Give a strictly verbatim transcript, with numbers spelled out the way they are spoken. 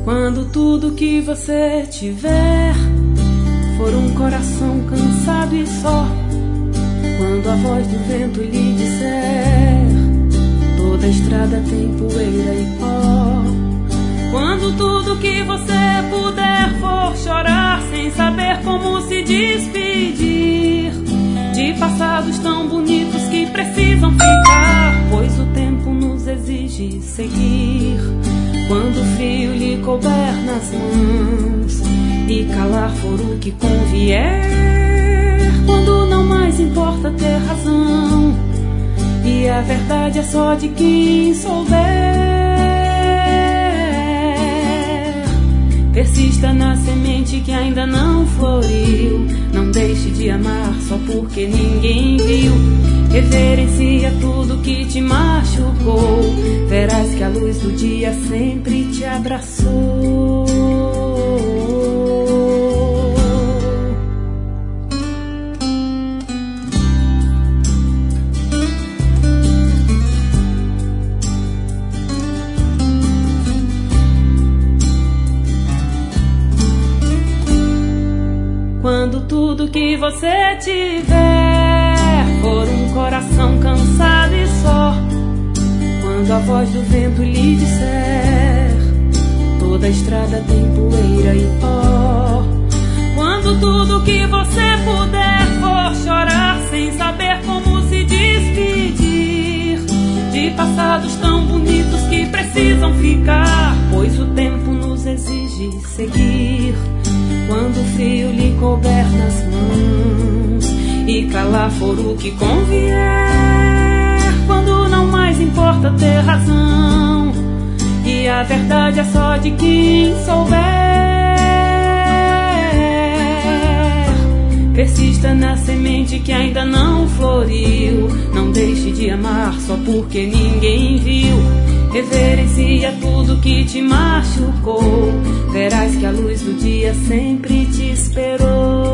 Quando tudo que você tiver for um coração cansado e só, quando a voz do vento lhe disser toda a estrada tem poeira e pó, quando tudo que você puder for chorar sem saber como se despedir de passados tão bonitos que precisam ficar, pois o tempo nos exige seguir. Quando o frio lhe couber nas mãos e calar for o que convier, quando não mais importa ter razão e a verdade é só de quem souber, persista na semente que ainda não floriu, não deixe de amar só porque ninguém viu, reverencia tudo que te machucou, verás que a luz do dia sempre te abraçou. Quando tudo que você tiver for um coração cansado e só, quando a voz do vento lhe disser toda a estrada tem poeira e pó, quando tudo que você puder for chorar sem saber como se despedir de passados tão bonitos que precisam ficar, pois o tempo nos exige seguir. Quando o frio lhe couber nas mãos e calar for o que convier, quando não mais importa ter razão e a verdade é só de quem souber, persista na semente que ainda não floriu, não deixe de amar só porque ninguém viu, reverencia tudo que te machucou, verás que a luz do dia sempre te esperou.